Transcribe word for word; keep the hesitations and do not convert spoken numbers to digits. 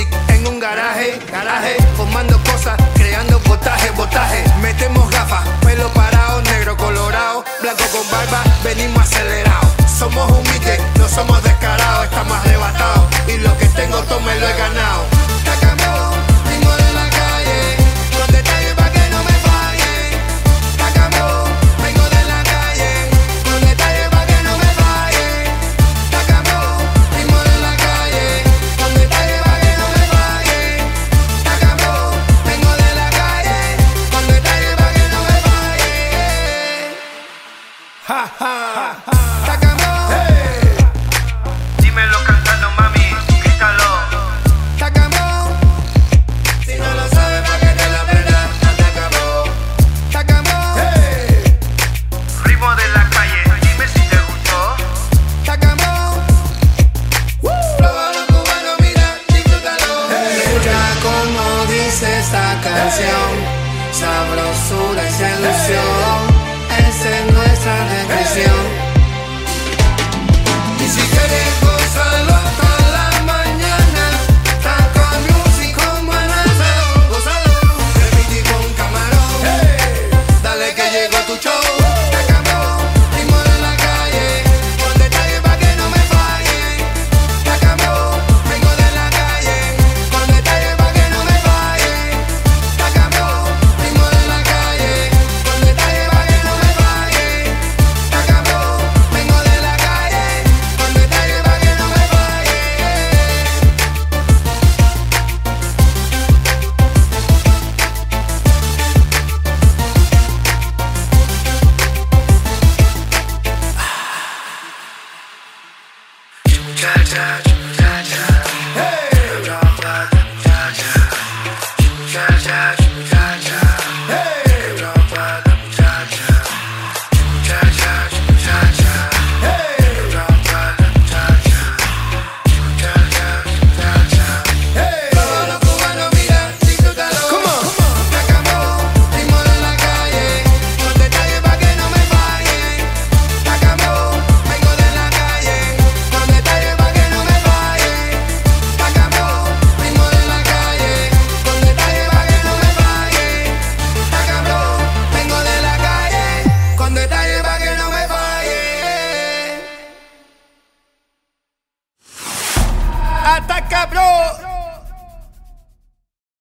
music en un garaje, garaje, formando cosas, creando botaje, botaje. Metemos gafas, pelo parado, negro colorado, blanco con barba, venimos acelerados. Somos humildes, no somos descarados, estamos arrebatados y lo que tengo todo me lo he ganado. Ya cambió, vengo de la calle, con detalles pa' que no me fallen. Ya cambió, vengo de la calle, con detalles pa' que no me fallen. Ya cambió, vengo de la calle, con detalles pa' que no me fallen. Ya cambió, vengo de la calle, con detalles pa' que no me fallen. Ja, ja, ja. Ya cambió. Dímelo cantando, mami, grítalo. Tacamón, si no lo sabes pa' que te lo aprendas. Tacamón, Tacamón, hey. Ritmo de la calle, dime si te gustó. Tacamón, pruébalo cubano, mira, disfrútalo. Escucha como dice esta canción, sabrosura y seducción, esa es nuestra decisión. Y si quieres gozarlo hasta la mañana, taca music con buena salud, gózalo. Remiti con camarón, hey. Dale que llegó tu show. Tacamón, ritmo de la calle, con detalles pa' que no me fallen. Tacamón, vengo de la calle, con detalles pa' que no me fallen. Tacamón, ritmo de la calle, con detalles pa' que no me fallen. Tacamón, vengo de la calle, con detalles pa' que no me fallen. Muchacha, muchacha, Hey, muchacha, muchacha, muchacha, hey, muchacha, muchacha, muchacha, hey, hey. Pruébalo cubano, mira, disfrútalo. Come on. Tacamón, ritmo de la calle, con detalles pa' que no me fallen. Tacamón, vengo de la calle, con detalles pa' que no me fallen. Tacamón, ritmo de la calle, con detalles pa' que no me fallen. Tacamón, vengo de la calle, con detalles pa' que no me fallen. Ataca, bro.